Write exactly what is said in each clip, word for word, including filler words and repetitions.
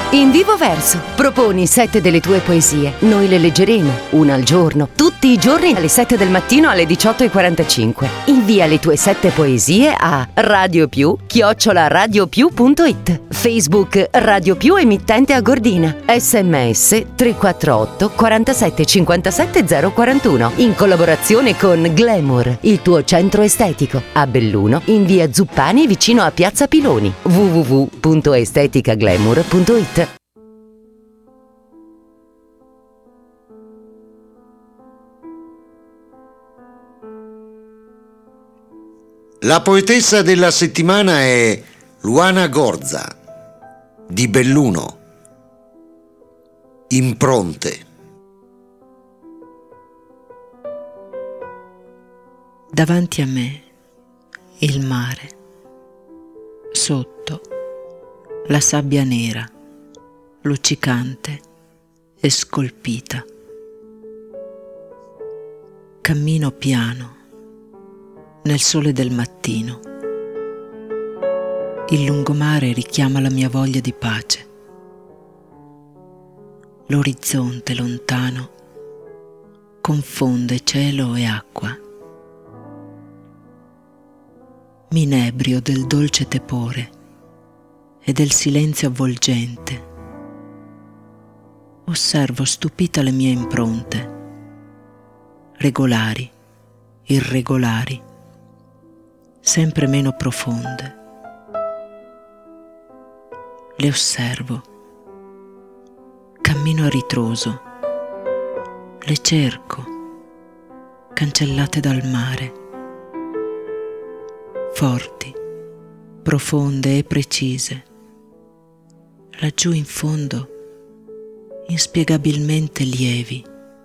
In Vivo Verso proponi sette delle tue poesie. Noi le leggeremo, una al giorno, tutti i giorni alle sette del mattino alle diciotto e quarantacinque. Invia le tue sette poesie a radiopiù chiocciola radiopiù punto it, Facebook Radio Più emittente a Gordina, sms tre quattro otto quarantasette cinquantasette zero quarantuno, in collaborazione con Glamour, il tuo centro estetico, a Belluno in via Zuppani vicino a Piazza Piloni, w w w punto esteticaglamour punto it. La poetessa della settimana è Luana Gorza, di Belluno. Impronte. Davanti a me il mare, sotto la sabbia nera, luccicante e scolpita. Cammino piano nel sole del mattino. Il lungomare richiama la mia voglia di pace. L'orizzonte lontano confonde cielo e acqua. Mi inebrio del dolce tepore e del silenzio avvolgente. Osservo stupita le mie impronte, regolari, irregolari, sempre meno profonde. Le osservo, cammino a ritroso, le cerco, cancellate dal mare, forti, profonde e precise, laggiù in fondo inspiegabilmente lievi,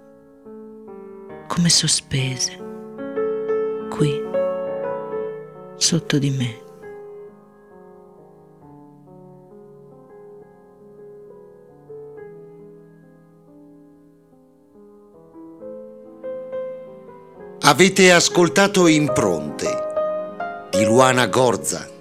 come sospese, qui, sotto di me. Avete ascoltato Impronte di Luana Gorza.